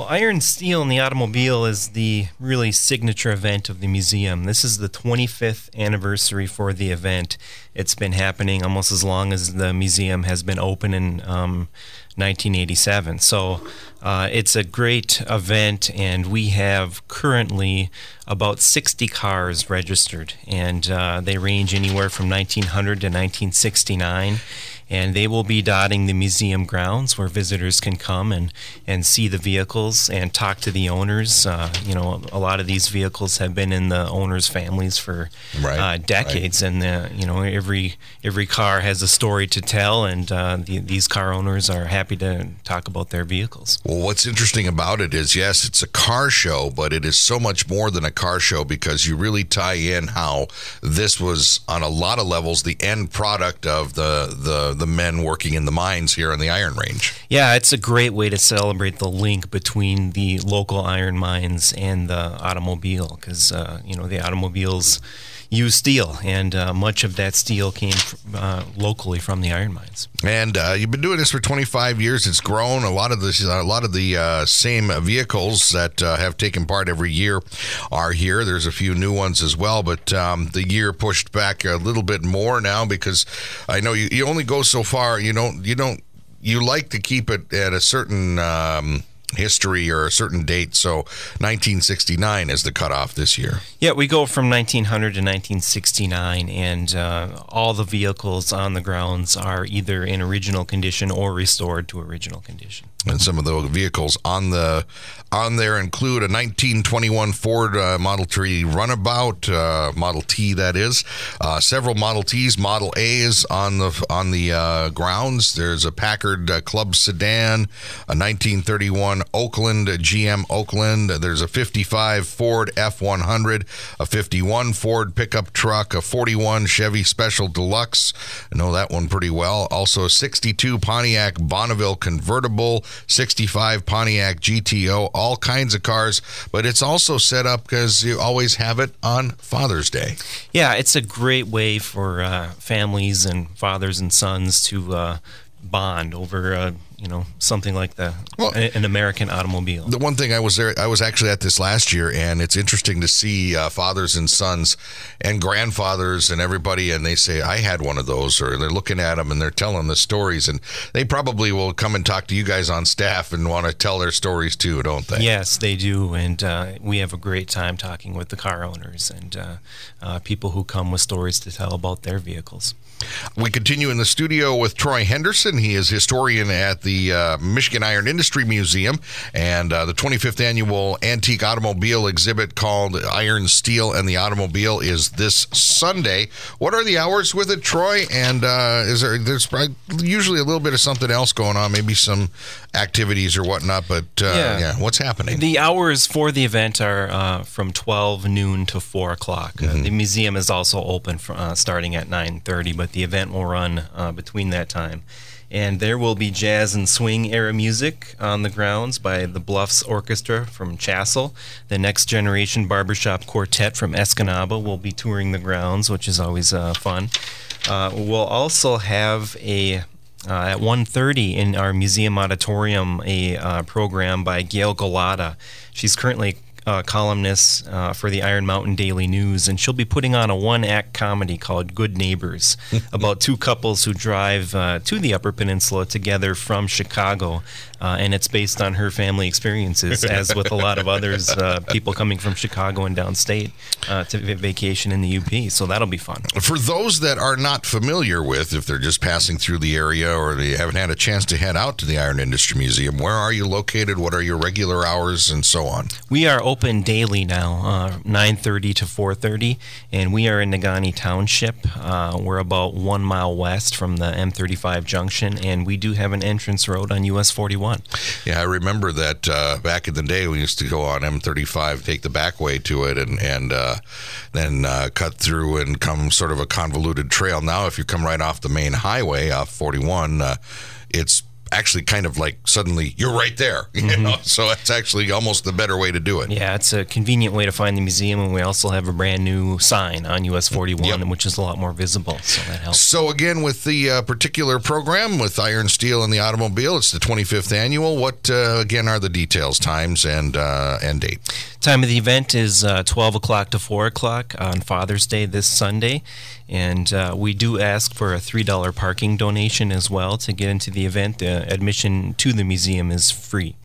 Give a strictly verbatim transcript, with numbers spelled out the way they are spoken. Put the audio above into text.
Iron Steel in the Automobile is the really signature event of the museum. This is the twenty-fifth anniversary for the event. It's been happening almost as long as the museum has been open in um, nineteen eighty-seven. So uh, it's a great event, and we have currently about sixty cars registered, and uh, they range anywhere from nineteen hundred to nineteen sixty-nine. And they will be dotting the museum grounds where visitors can come and, and see the vehicles and talk to the owners. Uh, you know, a lot of these vehicles have been in the owners' families for right, uh, decades, right. and uh, you know, every every car has a story to tell, and uh, the, these car owners are happy to talk about their vehicles. Well, what's interesting about it is, yes, it's a car show, but it is so much more than a car show, because you really tie in how this was, on a lot of levels, the end product of the the the men working in the mines here on the Iron Range. Yeah, it's a great way to celebrate the link between the local iron mines and the automobile, because uh, you know, the automobiles use steel, and uh, much of that steel came uh, locally from the iron mines. And uh, you've been doing this for twenty-five years. It's grown. A lot of this, a lot of the uh, same vehicles that uh, have taken part every year are here. There's a few new ones as well, but um, the year pushed back a little bit more now, because I know you, you only go so far. You don't. You don't. You like to keep it at a certain Um, history or a certain date, so nineteen sixty-nine is the cutoff this year. Yeah, we go from nineteen hundred to nineteen sixty-nine, and uh, all the vehicles on the grounds are either in original condition or restored to original condition. And some of the vehicles on the on there include a nineteen twenty-one Ford uh, Model T Runabout, uh, Model T that is, uh, several Model Ts, Model A's on the on the uh, grounds. There's a Packard uh, Club sedan, a nineteen thirty-one Oakland, a G M Oakland. There's a fifty-five Ford F one hundred, a fifty-one Ford pickup truck, a forty-one Chevy Special Deluxe. I know that one pretty well. Also a sixty-two Pontiac Bonneville convertible, sixty-five Pontiac G T O, all kinds of cars, but it's also set up because you always have it on Father's Day. Yeah, it's a great way for uh, families and fathers and sons to uh, bond over uh, you know, something like the well, an American automobile. The one thing I was there, I was actually at this last year, and it's interesting to see uh, fathers and sons and grandfathers and everybody, and they say, I had one of those, or they're looking at them and they're telling the stories, and they probably will come and talk to you guys on staff and want to tell their stories too, don't they? Yes, they do, and uh, we have a great time talking with the car owners and uh, uh, people who come with stories to tell about their vehicles. We continue in the studio with Troy Henderson. He is historian at the uh, Michigan Iron Industry Museum, and uh, the twenty-fifth annual antique automobile exhibit called Iron Steel and the Automobile is this Sunday. What are the hours with it, Troy? And uh, is there there's usually a little bit of something else going on, maybe some activities or whatnot, but uh, yeah. yeah, what's happening? The hours for the event are uh, from twelve noon to four o'clock. Mm-hmm. Uh, the museum is also open for, uh, starting at nine thirty, but the event will run uh, between that time. And there will be jazz and swing era music on the grounds by the Bluffs Orchestra from Chassell. The Next Generation Barbershop Quartet from Escanaba will be touring the grounds, which is always uh, fun. Uh, we'll also have a Uh, at one thirty in our museum auditorium, a uh, program by Gail Galata. She's currently a columnist uh, for the Iron Mountain Daily News, and she'll be putting on a one-act comedy called Good Neighbors about two couples who drive uh, to the Upper Peninsula together from Chicago, uh, and it's based on her family experiences, as with a lot of others, uh, people coming from Chicago and downstate uh, to vacation in the U P, so that'll be fun. For those that are not familiar with, if they're just passing through the area or they haven't had a chance to head out to the Iron Industry Museum, where are you located? What are your regular hours and so on? We are open daily now, uh, nine thirty to four thirty, and we are in Negaunee Township. Uh, we're about one mile west from the M thirty-five junction, and we do have an entrance road on U S forty-one. Yeah, I remember that uh, back in the day we used to go on M thirty-five, take the back way to it, and, and uh, then uh, cut through and come sort of a convoluted trail. Now if you come right off the main highway, off forty-one, uh, it's actually kind of like suddenly you're right there, you mm-hmm. know. So it's actually almost the better way to do it. Yeah, it's a convenient way to find the museum, and we also have a brand new sign on U S forty-one, yep. which is a lot more visible, so that helps. So again, with the uh, particular program with Iron Steel and the Automobile, it's the twenty-fifth annual. What uh, again are the details, times, and uh, and date? Time of the event is uh, twelve o'clock to four o'clock on Father's Day this Sunday. And uh, we do ask for a three dollar parking donation as well to get into the event. The admission to the museum is free.